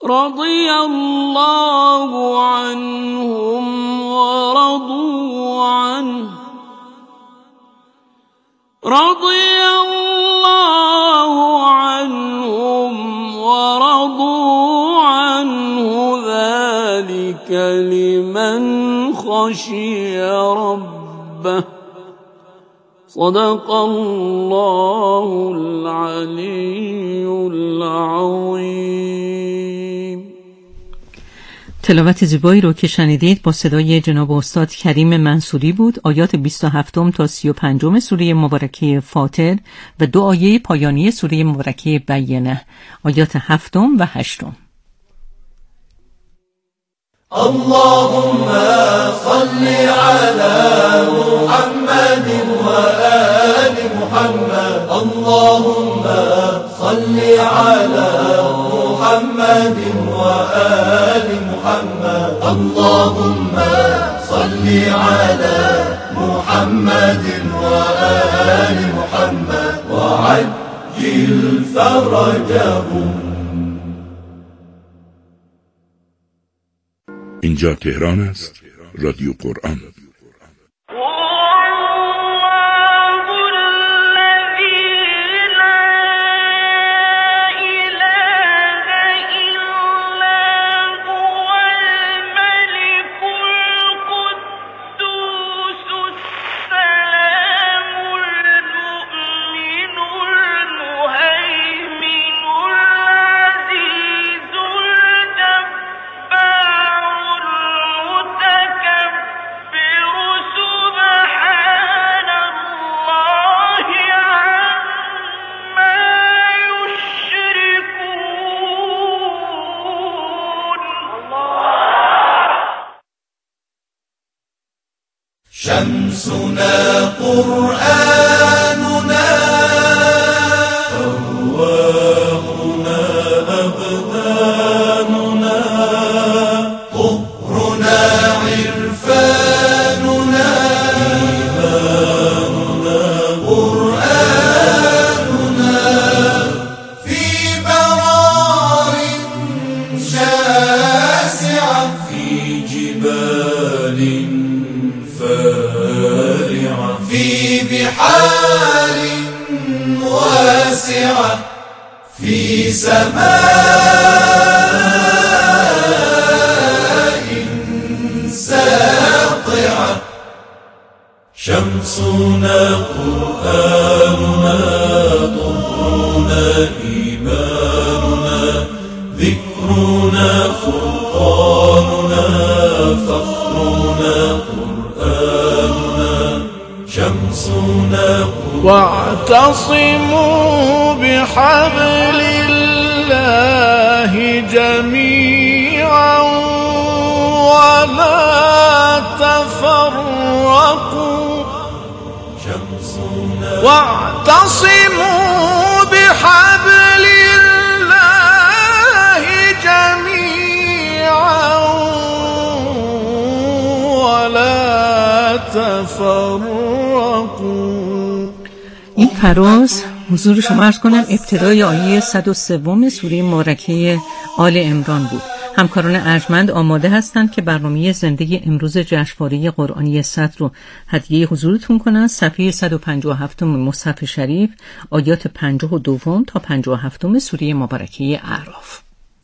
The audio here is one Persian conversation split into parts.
رضي الله عنهم ورضوا عنه ذلك لمن خشي ربه صدق الله العلی العظیم. تلاوت زیبایی رو که شنیدید با صدای جناب استاد کریم منصوری بود. آیات 27 تا 35 سوره مبارکه فاطر و 2 آیه پایانی سوره مبارکه بینه، آیات 7 و 8. اللهم صل على محمد وآل محمد. اللهم صل على محمد وآل محمد. اللهم صل على محمد وآل محمد وعجل فرجهم. اینجا تهران است، رادیو قرآن. شمسنا قرآننا أرواحنا أبداننا طهرنا عرفاننا إيماننا قرآننا في برار شاسعة في جبال فارعة في بحار واسعة في سماء ساطعة. شمسنا قرآننا طهرنا إيماننا ذكرنا فرقاننا فخرنا قرآننا شمسنا. واعتصموا بحبل الله جميعا ولا تفرقوا. شمسنا واعتصموا بحبل الله جميعا ولا تفرقوا. این فراز حضور شما عرض کنم ابتدای آیه 103 سوره مبارکه آل عمران بود. همکاران ارجمند آماده هستند که برنامه زنده امروز جشنواره قرآنی 100 رو هدیه حضورتون کنند. صفحه 157 مصحف شریف، آیات 52 تا 57 سوره مبارکه اعراف.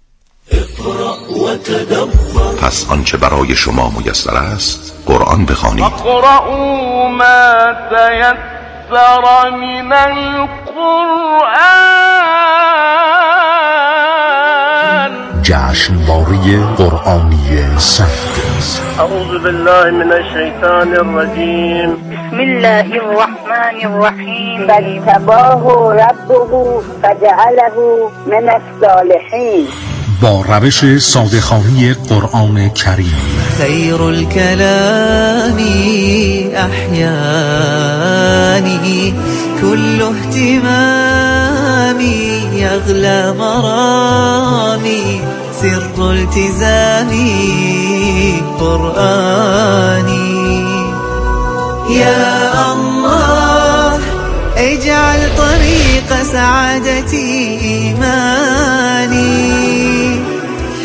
پس آنچه برای شما میسر است قرآن بخوانید. اقرأوا ما تيسر من القرآن. جشنواره قرآنی 100. اعوذ بالله من الشیطان الرجیم. بسم الله الرحمن الرحیم. فاجتباه ربه فجعله من الصالحین. با روش ساده‌خوانی قرآن کریم. خیر الكلام احیانی كل اهتمامي يغلى مرامي سر التزامي قرآني. يا الله اجعل طريق سعادتي إيماني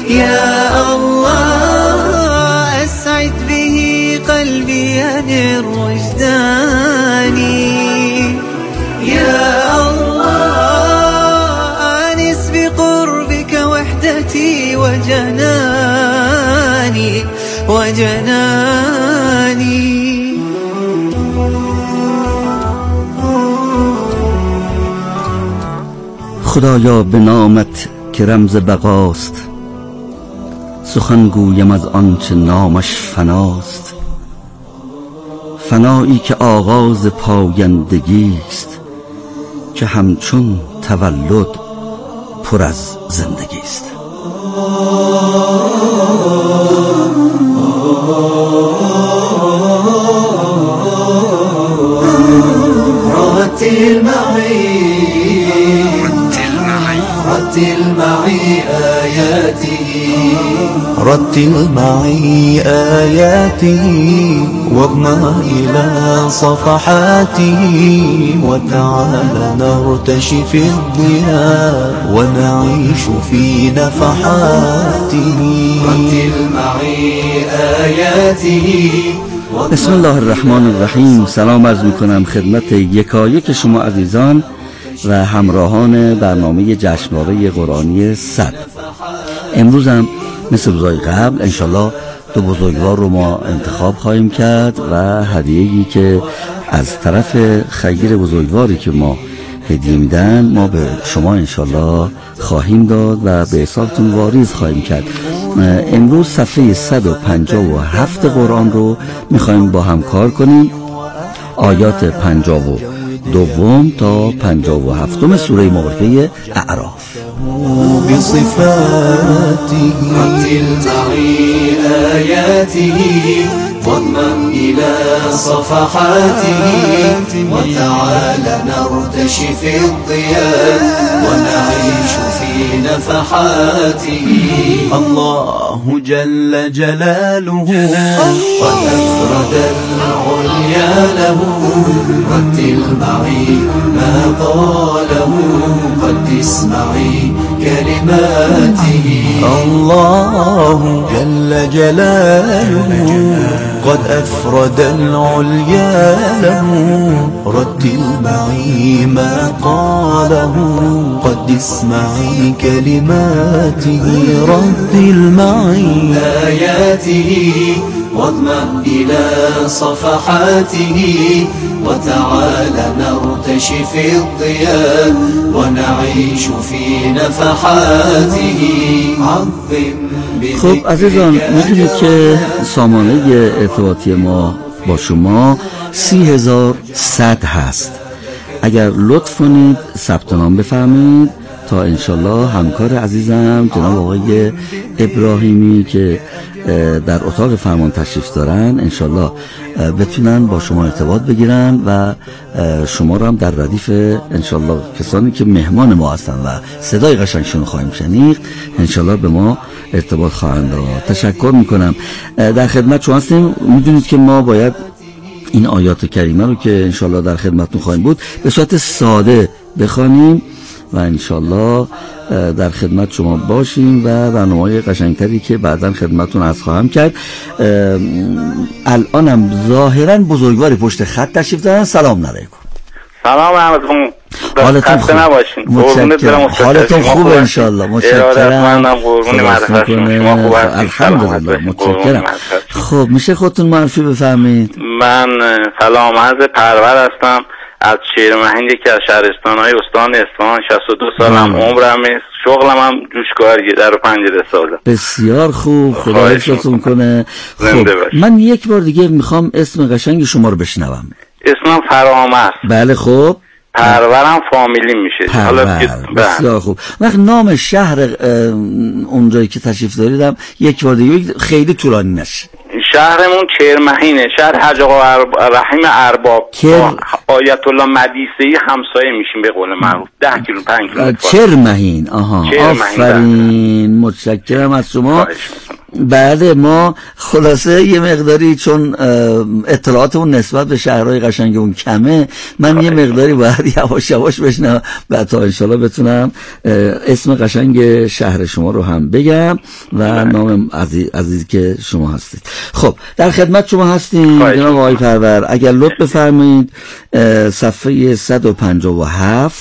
عقيدتي وجناني خدایا به نامت که رمز بقاست، سخن گویم از آنچه نامش فناست. فنایی که آغاز پایندگی است، که همچون تولد پر از زندگی است. رتل معي آياتي رتل معي آياتي واضمع إلى صفحاتي وتعال نرتشي في الضياء ونعيش في نفحاته رتل معي آياتي. بسم الله الرحمن الرحیم. سلام عرض میکنم خدمت یکایک شما عزیزان و همراهان برنامه جشنواره قرآنی 100. امروز هم مثل روزهای قبل انشالله دو بزرگوار رو ما انتخاب خواهیم کرد و هدیه‌ای که از طرف خیر بزرگواری که ما هدیه میدن ما به شما انشالله خواهیم داد و به حسابتون واریز خواهیم کرد. امروز صفحه 157 قرآن رو میخوایم با هم کار کنیم. آیات 52 تا 57 سوره مبارکه اعراف. بصفاته رتل معي آياته واضمم إلى صفحاته وتعال نرتشي في الضياء ونعيش في نفحاته. الله جل جلاله قد أفرد العليا له رتل معي ما قاله قد اسمعي كلماته. الله جل جلاله قد أفرد العليا له رتل معي ما قاله قد اسمعي كلماته رتل معي آياته واضمم إلى صفحاته وتعال نرتشي في الضياء ونعيش في نفحاته عظم. خب عزیزان، میدونید که سامانه ارتباطی ما با شما 30,100 هست. اگر لطف کنید ثبت نام بفرمایید تا انشالله همکار عزیزم جناب آقای ابراهیمی که در اتاق فرمان تشریف دارن انشالله بتونن با شما ارتباط بگیرن و شما رو هم در ردیف انشالله کسانی که مهمان ما هستن و صدای قشنگشون خواهیم شنید انشالله به ما ارتباط خواهند داد. تشکر میکنم. در خدمت شما هستیم. میدونید که ما باید این آیات کریمه رو که انشالله در خدمتتون خواهیم بود به صورت ساده بخوانیم و انشالله در خدمت شما باشیم و برنامه‌های قشنگتری که بعداً خدمتتون عرض خواهم کرد. الانم ظاهراً بزرگواری پشت خط تشریف دارن. سلام علیکم. سلام علیکم. حالتون خوب؟ متشکرم. حالتون خوب انشالله. متشکرم. الحمدلله. متشکرم. خب میشه خودتون معرفی بفرمایید؟ من سلام عرض پرور هستم از شیرمحین، یکی از شهرستان‌های استان اصفهان. 62 سالم عمرم است. شغلم هم جوشکاریه، در و پنجره سازم. بسیار خوب. خدا حفظتون کنه. خب من یک بار دیگه میخوام اسم قشنگ شما رو بشنوم. اسمم فرهام است. بله. خب پرورم فامیلی میشه. حالا بسیار خوب. وقت نام شهر اونجایی که تشریف داریدم یک بار دیگه خیلی طولانی نشه. شهرمون چرمحینه، شهر حاج آقا رحیم ارباب. آیت الله مدیسه‌ای همسایه میشیم به قول معروف. 10 کیلو 5 کیلو. چرمحین. آفرین. متشکرم از شما. بعد ما خلاصه یه مقداری چون اطلاعاتمون نسبت به شهرهای قشنگ اون کمه، من یه مقداری باید یواش یواش بشنم بعد تا انشالله بتونم اسم قشنگ شهر شما رو هم بگم و نام عزیزی که شما هستید. خب در خدمت شما هستیم جناب آقای پرور. اگر لطف بفرمایید صفحه 157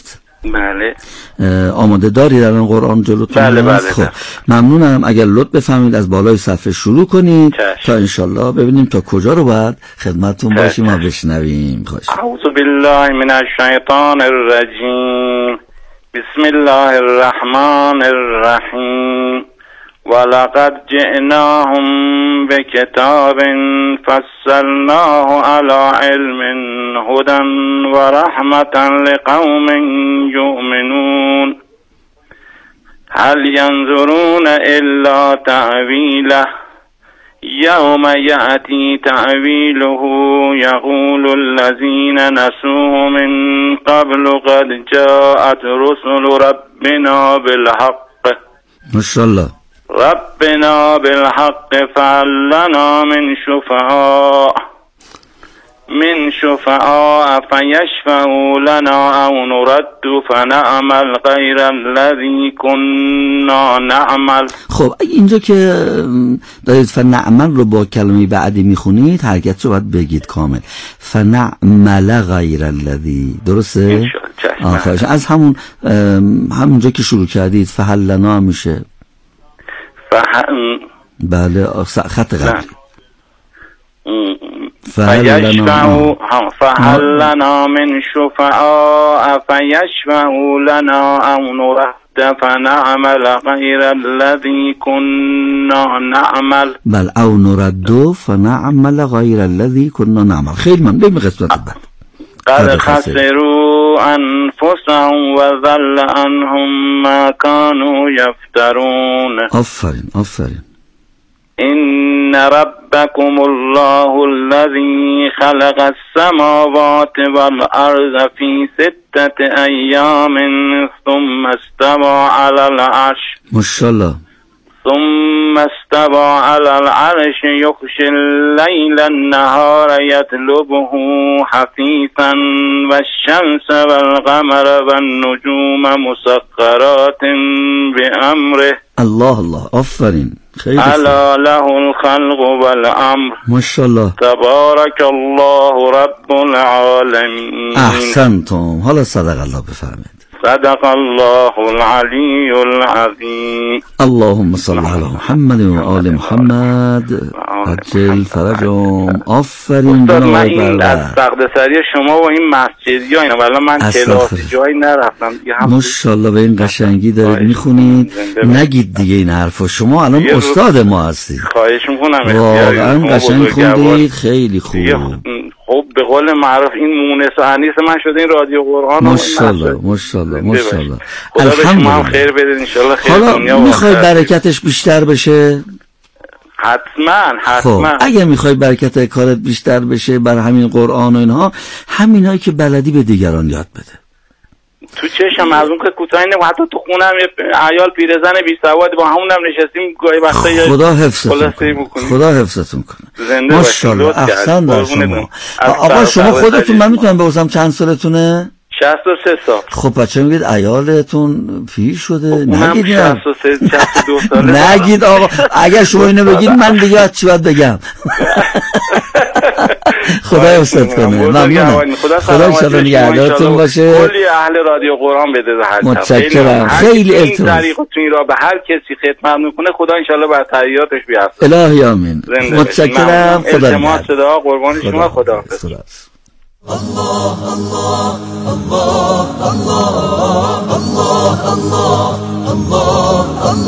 بله. آماده داری در این قرآن جلوتون؟ بله. خب ممنونم اگر لطف بفهمید از بالای صفحه شروع کنید تا انشالله ببینیم تا کجا رو باید خدمتتون باشیم و بشنویم. اعوذ بالله من الشیطان الرجیم. بسم الله الرحمن الرحیم. ولقد جئناهم بكتاب فصلناه على علم هدى ورحمة لقوم يؤمنون. هل ينظرون إلا تأويله يوم يأتي تأويله يقول الذين نسوه من قبل قد جاءت رسل ربنا بالحق ماشاءالله ربنا بالحق فهل لنا من شفعاء فيشفعوا لنا أو نرد فنعمل غير الذي كنا نعمل. خب اینجا که دارید فنعمل رو با کلمه بعدی میخونید حرکت رو باید بگید کامل. فنعمل غیر الذی، درسته؟ از همونجا که شروع کردید فهل لنا میشه. بله خط قبلی فهل لنا من شفعاء فيشفعوا لنا أو نرد فنعمل غير الذي كنا نعمل. بل أو نرد فنعمل غير الذي كنا نعمل. خیلی من بیم قسمت بعد. قد خسروا أنفسهم وذل عنهم ما كانوا يفترون. آفرین. إن ربكم الله الذي خلق السماوات والأرض في 6 أيام ثم استوى على العرش. ماشاءالله. ثم استوى على العرش يغشي الليل النهار يطلبه حثيثا والشمس والقمر والنجوم مسخرات بأمره. الله آفرین. ألا له الخلق والأمر. ماشاءالله. تبارك الله رب العالمين. احسنتم. حالا صدق الله بفرمایید. صدق الله العلی العظیم. اللهم صل علی محمد و آل محمد عجل فرجهم. آفرین. من این از سقدسری شما و این مسجدی ها اینا ولی من کلاسی جایی نرفتم. ماشاءالله به این قشنگی دارید میخونید. نگید دیگه این حرفا. شما الان استاد ما هستید. خواهش میکنم. واقعا قشنگ خوندید. خیلی خوب. خب به قول معروف این مونس و انیس من شده این رادیو قرآن. ماشاءالله. خدا به شما هم خیر بده ان شاء الله. خیر حالا میخوای برکتش بیشتر بشه؟ حتما. خب اگه میخوای برکت کارت بیشتر بشه بر همین قرآن و اینها، همینایی که بلدی به دیگران یاد بده. تو چشم از اون که کوتاه اینه و حتی تو خونم یه عیال پیرزن بی سواد با همونم نشستیم گاهی وقتا خدا حفظتون کنه. ماشاءالله. احسن در شما. آقا شما خودتون من میتونم بپرسم چند سالتونه؟ 63 سال. خب بچه میگید عیالتون پیر شده؟ نگید 62 ساله. نگید آقا. اگر شما اینو بگید من دیگه از چی باید بگم. خدا حفظت کنه. ممنونم. خدا انشاءالله نگهدارتون باشه. کلی اهل رادیو قرآن بده هر طرف. متشکرم. خیلی التماس. این طریقتون را به هر کسی خدمت میکنه خدا انشاءالله بر تحیاتش بیافزاید. الهی آمین. متشکرم. خدا التماس صدا قربان شما. خدا حافظ. الله الله الله الله الله الله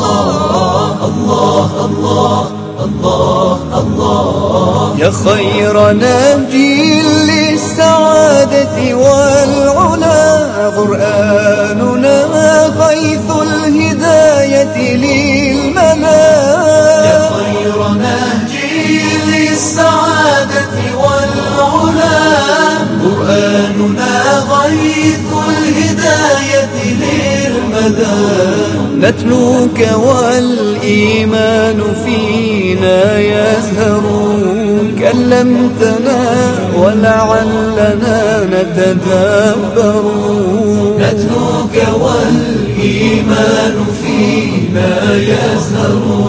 الله الله الله الله يا خير نهجي للسعادة والعلا قرآننا غيث الهداية للملا يا خير نهجي للسعادة والعلا قرآننا غيث الهداية للمدى نتلوك والإيمان فينا يزهر كلمتنا ولعلنا نتدبر نتلوك والإيمان فينا يزهر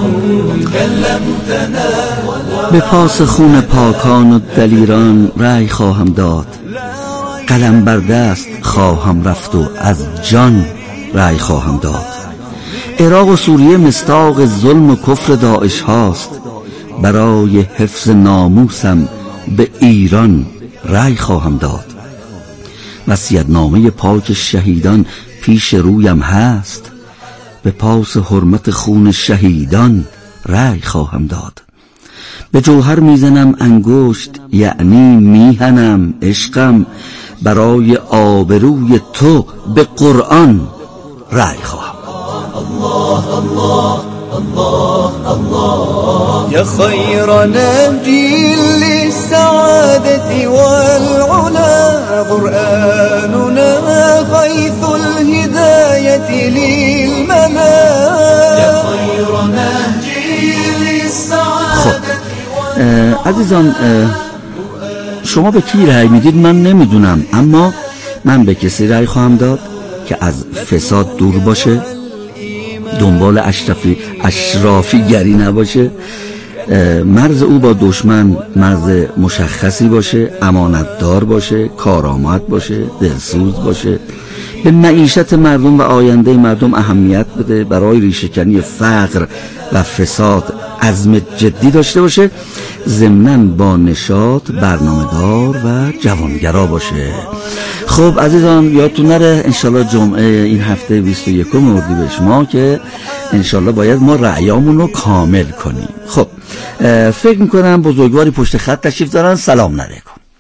كلمتنا به پاس خون پاکان و دلیران رأی خواهم داد قلم بر دست خواهم رفت و از جان رأی خواهم داد. عراق و سوریه مصداق ظلم و کفر داعش هاست، برای حفظ ناموسم به ایران رأی خواهم داد. وصیت‌نامه پاک شهیدان پیش رویم هست، به پاس حرمت خون شهیدان رأی خواهم داد. به جوهر میزنم انگشت یعنی میهنم عشقم، برای آبروی تو به قرآن رأی خواهم. الله الله الله الله يا خير نبي للسعادة والعلا، قرآننا غيث الهداية للملا يا خير نبي للسعادة. عزیزان شما به کی رأی میدید من نمیدونم، اما من به کسی رأی خواهم داد که از فساد دور باشه، دنبال اشرافی گری نباشه، مرز او با دشمن مرز مشخصی باشه، امانتدار باشه، کارآمد باشه، دلسوز باشه، به معیشت مردم و آینده مردم اهمیت بده، برای ریشه‌کنی فقر و فساد عزم جدی داشته باشه، ضمناً با نشاط برنامه‌دار و جوانگرا باشه. خب عزیزان یادتون نره انشالله جمعه این هفته 21 اردیبهشت ما که انشالله باید ما رأیامون رو کامل کنیم. خب فکر میکنم بزرگواری پشت خط تشریف دارن. سلام علیکم.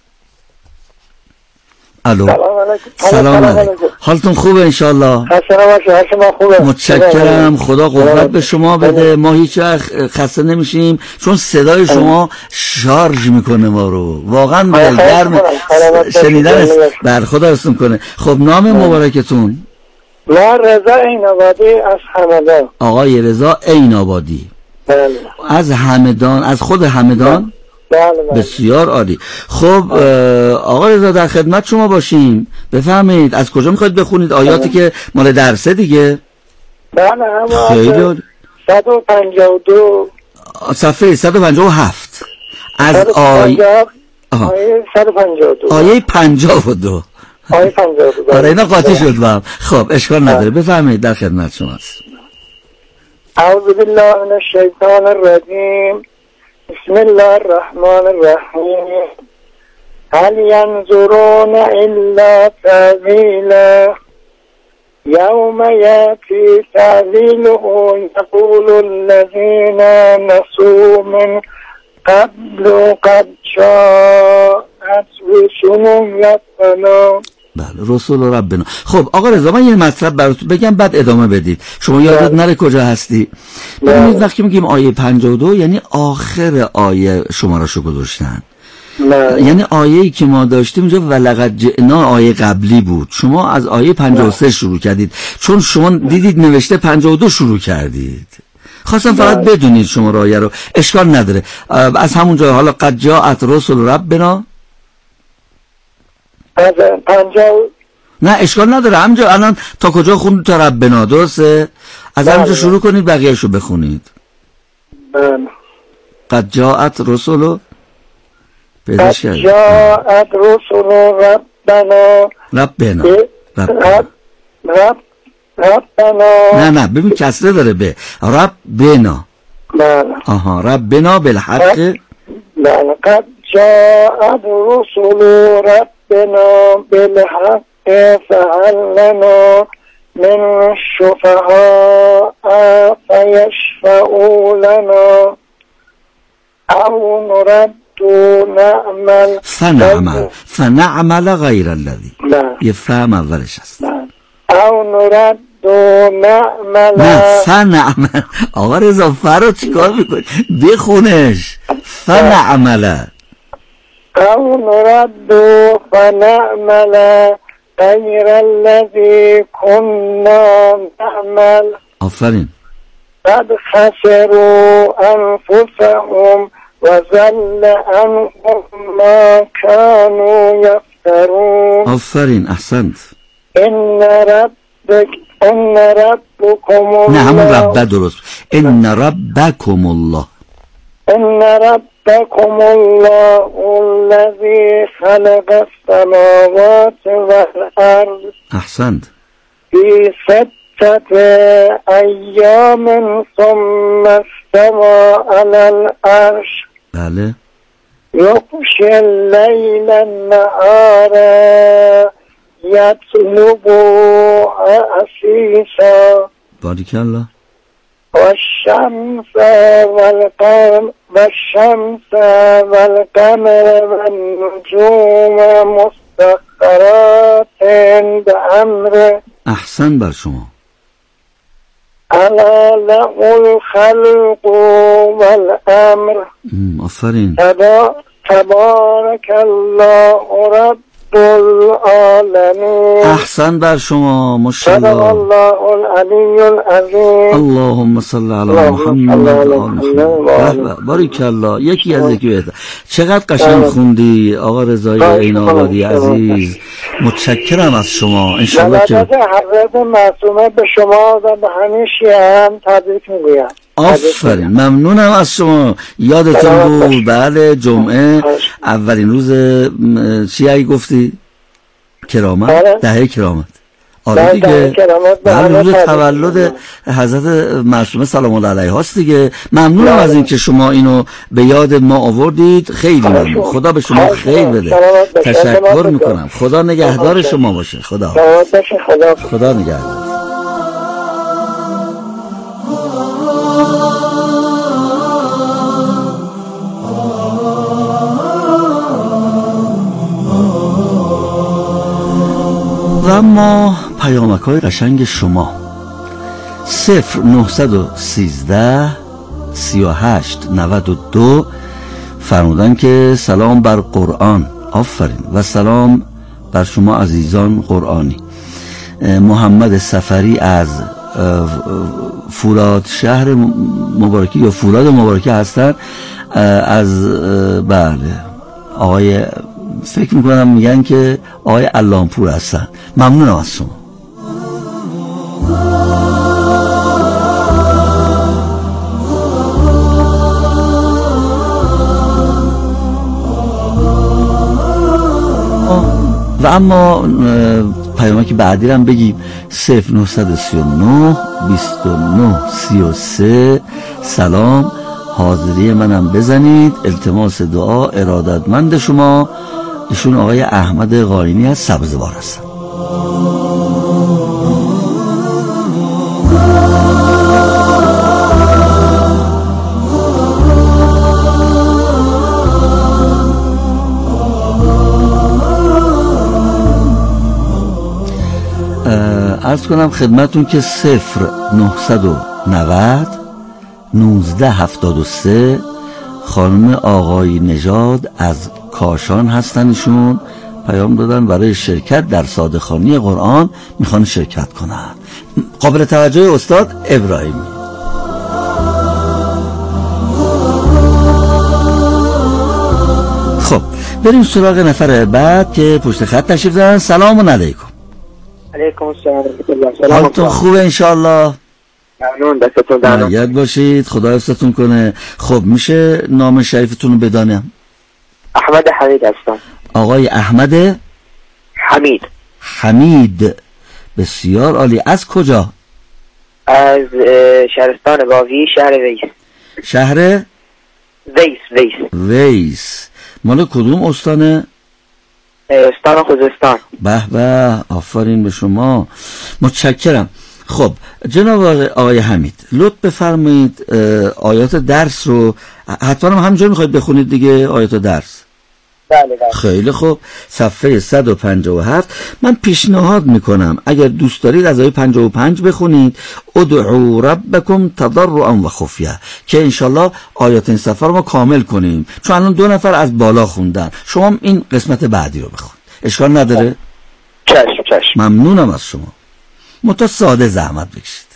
الو سلام علیکم. حالتون خوبه انشالله؟ متشکرم، خدا قوت به شما بده. ما هیچ وقت خسته نمیشیم چون صدای شما شارژ میکنه ما رو، واقعا دلگرم شنیدن بر خدا رسون کنه. خب نام مبارکتون؟ من رضا عین‌آبادی از همدان. آقای رضا عین‌آبادی از همدان، از خود همدان؟ بله. بسیار عالی. خب آقا رضا در خدمت شما باشیم، بفهمید از کجا میخواید بخونید آیاتی که مال درسه دیگه؟ بله خیلی 152 صفحه 157 از آیه 152 آیه 52 آیه 52. آره اینا قاطی شد با هم. خب اشکال نداره، بفهمید در خدمت شماست. اعوذ بالله من الشیطان الرجیم، بسم الله الرحمن الرحیم. هل ينظرون الا تأویله یوم یأتی تأویله یقول الذین نسوا من قبل قد جاءت رسل ربنا. بله رسول ربنا. خب آقا رضا من یه مطلب براتون بگم بعد ادامه بدید، شما یادت نره کجا هستی. ببینید وقتی میگیم آیه 52 یعنی آخر آیه شماره‌شو گذاشتن، یعنی آیه‌ای که ما داشتیم اینجا ولقد جئنا آیه قبلی بود، شما از آیه 53 شروع کردید چون شما دیدید نوشته 52 شروع کردید. خواستم فقط بدونید شما آیه رو، اشکال نداره. از همونجا حالا قد جاءت رسل ربنا از 50 نه اشکال نداره، همینجا الان تا کجا خوند تا ربنا درسته؟ از همینجا شروع کنید بقیه‌شو بخونید. قد جاءت رسل پیداش کرد. قد جاءت رسل ربنا ربنا نه ببین کسره داره به ربنا. آها ربنا بالحق. قد جاءت رسل ربنا بالحق فهل لنا من شفعاء فيشفعوا لنا أو نرد نعمل فنعمل غیر الذی. یه فهم اولش هست. او نرد نعمل. نه فنعمل. آقا رضا فرا چیکار میکنی؟ بخونش. فنعمل او نرد فنعمل غیر الذی كنا نعمل. آفرین. قد خسروا انفسهم وَذَلَّ عَنْهُمْ مَا كَانُوا يَفْتَرُونَ. آفرین احسنت. إِنَّ رَبَّكُمُ الله. نه همون ربه درست. إِنَّ رَبَّكُمُ الله. إِنَّ رَبَّكُمُ الله الذي خلق السماوات والأرض احسنت. في 6 أيام ثم استوى على العرش بله. يغشي الليل النهار يطلب عسيسا باریکالله. والشمس والقمر والنجوم مسخرات بأمره احسن بر شما. ألا له الخلق والأمر آفرین. تبارك الله رب العالمين. احسن بر شما. ماشاءالله. صدق الله العلی العظیم. اللهم صل علی محمد. باریکالله. یکی از یکی بهتر. چقدر قشنگ خوندی آقا رضای عین آبادی عزیز. متشکرم از شما. انشالله که حضرت معصومه به شما و به همه شیعه هم تبریک میگویم. آفرین. ممنونم از شما. یادتون بود بله جمعه اولین روز چی گفتی؟ کرامت. دهه کرامت. آره دیگه. بله روز تولد حضرت معصومه سلام الله علیها است دیگه. ممنونم از این که شما اینو به یاد ما آوردید. خیلی ممنون. خدا به شما خیر بده. تشکر میکنم. خدا نگهدار شما باشه. خدا نگهدار. و اما پیامک‌های قشنگ شما 0913 38 92 فرمودن که سلام بر قرآن. آفرین و سلام بر شما عزیزان قرآنی. محمد سفری از فولاد شهر مبارکی یا فولاد مبارکی هستن. از بله آقای فکر میکنم میگن که آقای علامپور هستن. ممنونم از شما. و اما پیامکی بعدی هم بگیم 0939 29 33 سلام حاضری منم بزنید. التماس دعا ارادتمند شما. ایشون آقای احمد قاینی از سبزوار هستن. عرض کنم خدمتون که 0990 1973 خانم آقای نژاد از کاشان هستنشون پیام دادن برای شرکت در صادقخوانی قرآن میخوان شرکت کنن. قابل توجه استاد ابراهیمی. خب بریم سراغ نفر بعد که پشت خط تشریف دارن. سلام علیکم. علیکم السلام ورحمت الله. حالتون خوبه انشالله؟ ممنون. دستتون در نکنه. مایت باشید. خدا حفظتون کنه. خب میشه نام شریفتون رو بدانم؟ احمد حمید هستم. آقای احمد حمید. بسیار عالی. از کجا؟ از شهرستان باوی، شهر ویس. شهر ویس. مال کدوم استانه؟ استان خوزستان. به به آفرین به شما. متشکرم. خب جناب آقای حمید لطف بفرمایید آیات درس رو حتما همینجور میخواید بخونید دیگه. آیات درس. بله. خیلی خوب. صفحه 157. من پیشنهاد میکنم اگر دوست دارید از آیه 55 بخونید ادعوا ربکم تضرعا و خفیه که انشالله آیات این صفحه رو ما کامل کنیم، چون الان 2 نفر از بالا خوندن. شما این قسمت بعدی رو بخون. اشکال نداره؟ چشم. ممنونم از شما. ساده زحمت بکشید.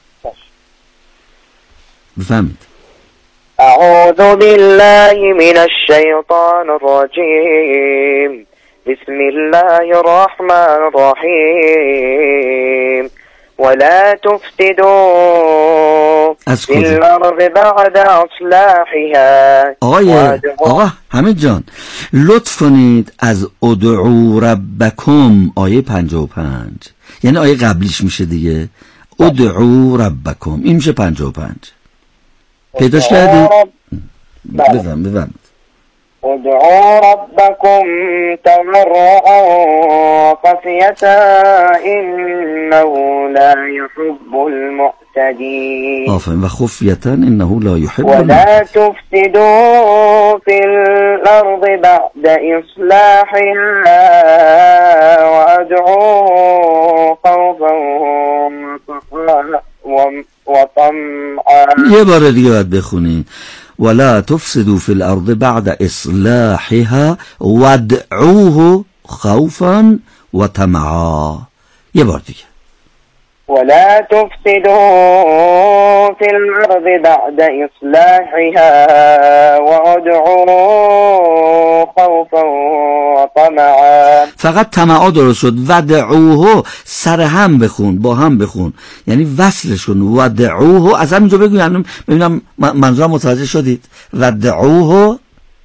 بفهمید. اعوذ بالله من الشیطان الرجیم. بسم الله الرحمن الرحیم. ولا تفسدوا. از فی الارض بعد اصلاحها. آقا حمید جان لطف کنید از ادعو ربکم آیه 55 یعنی آیه قبلیش میشه دیگه ادعو ربکم این میشه 55 پیداش کردید؟ بفهم ادعوا ربكم تضرعا وخفية إنه لا يحب المعتدين. آفرین و خفیة انه لا يحب ولا تفسدوا في الأرض بعد إصلاحها وادعوا خوفا وطمعا. یه بار دیگه باید بخونین ولا تفسدوا في الأرض بعد إصلاحها وادعوه خوفا وطمعا. یه بار دیگه ولا تفسدوا في الأرض بعد إصلاحها وادعوه خوفا وطمعا. فقط طمعا درست شد ودعوه سر هم بخون با هم بخون یعنی وصلشون ودعوه از همینجا بگو یعنی ببینم منظورم متوجه شدید ودعوه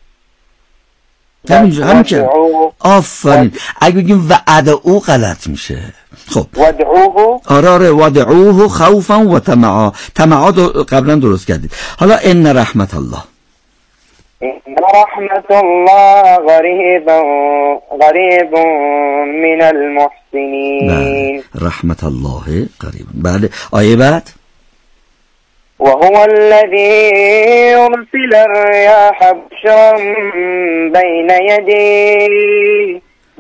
همین که آفرین اگه بگیم وعدعو غلط میشه. خب ودعوه آره ودعوه خوفا و طمعا طمعا قبلا درست کردید. حالا ان رحمت الله إن رحمة الله قريب من المحسنين. بله رحمت الله قریب. بله آیه بعد وهو الذي يرسل الرياح بشرا بين يدي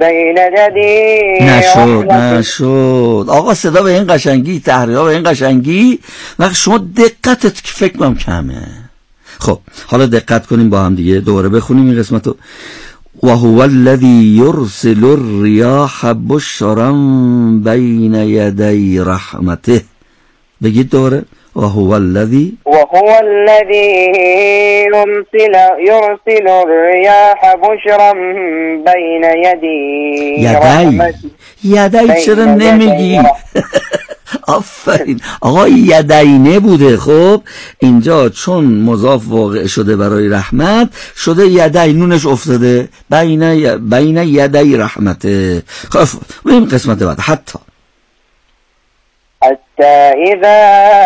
نشد آقا صدا به این قشنگی تحریرها به این قشنگی وقت شما دقتت که فکر کنم کمه. خب حالا دقت کنیم با هم دیگه دوباره بخونیم این قسمتو وهو الذي يرسل الرياح بشرا بين يدي رحمته. بگید دوباره وهو الذي يرسل الرياح بشرا بين يدي رحمته. یدی چرا نمیگی؟ آفرین آقا یدینه بوده. خب اینجا چون مضاف واقع شده برای رحمت شده یدی نونش افتاده بین یدی رحمته. خب این قسمت بعد حتی إذا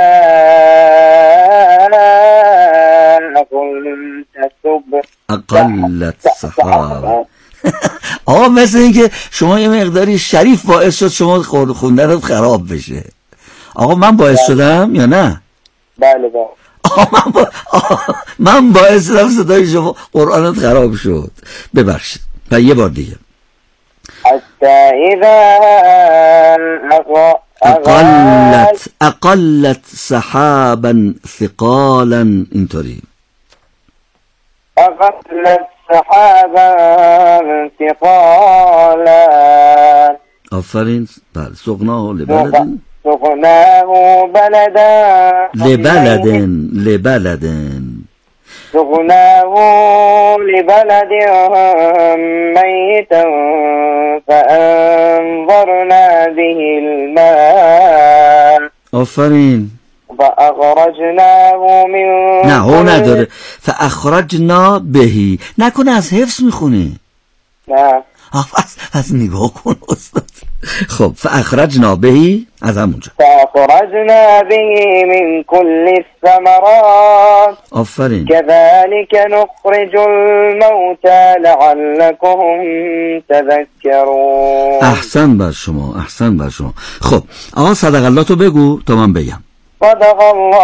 أقلت سحابا. آقا مثل این که شما یه مقداری شریف باعث شد شما خوندنت خراب بشه. آقا من باعث شدم یا نه؟ بله من باعث شدم صدای شما قرآنت خراب شد. ببخشید و یه بار دیگه حتی اذا أقلت سحابا ثقالا اینطوری أقلت سحابا ثقالا. آفرین. بله سقناه لبلد ميتا فأنظرنا به الماء. آفرین. فأخرجناه من نه هو نداره فأخرجنا بهی نکنه از حفظ میخونی. نه پس نگاه کن استاد. خب فأخرجنا بهی از همونجا فأخرجنا به من كل الثمرات. آفرین. كذلك نخرج الموتى لعلكم تذكرون. احسن بر شما. خب آقا صدق الله تو بگو تا من بگم. صدق الله